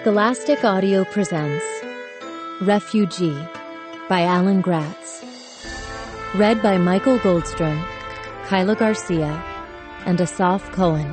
Scholastic Audio presents Refugee by Alan Gratz. Read by Michael Goldstrom, Kyla Garcia, and Asaf Cohen.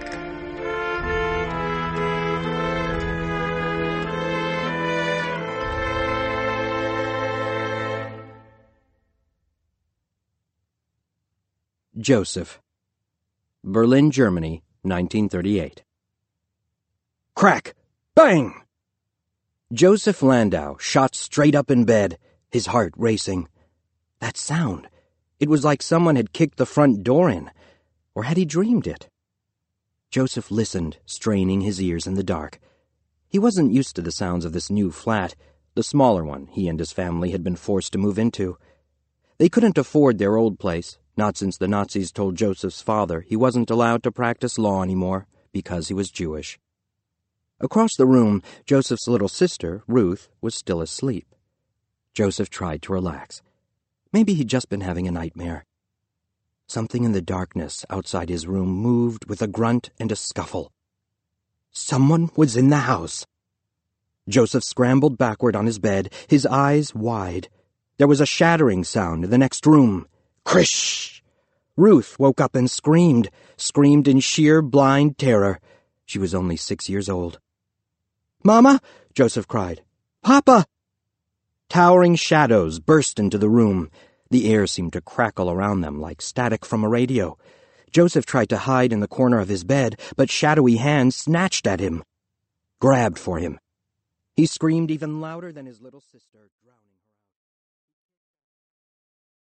Joseph. Berlin, Germany, 1938. Crack! Bang! Joseph Landau shot straight up in bed, his heart racing. That sound. It was like someone had kicked the front door in. Or had he dreamed it? Joseph listened, straining his ears in the dark. He wasn't used to the sounds of this new flat, the smaller one he and his family had been forced to move into. They couldn't afford their old place, not since the Nazis told Joseph's father he wasn't allowed to practice law anymore because he was Jewish. Across the room, Joseph's little sister, Ruth, was still asleep. Joseph tried to relax. Maybe he'd just been having a nightmare. Something in the darkness outside his room moved with a grunt and a scuffle. Someone was in the house. Joseph scrambled backward on his bed, his eyes wide. There was a shattering sound in the next room. Krish! Ruth woke up and screamed in sheer blind terror. She was only 6 years old. "Mama!" Joseph cried. "Papa!" Towering shadows burst into the room. The air seemed to crackle around them like static from a radio. Joseph tried to hide in the corner of his bed, but shadowy hands snatched at him, grabbed for him. He screamed even louder than his little sister, drowning.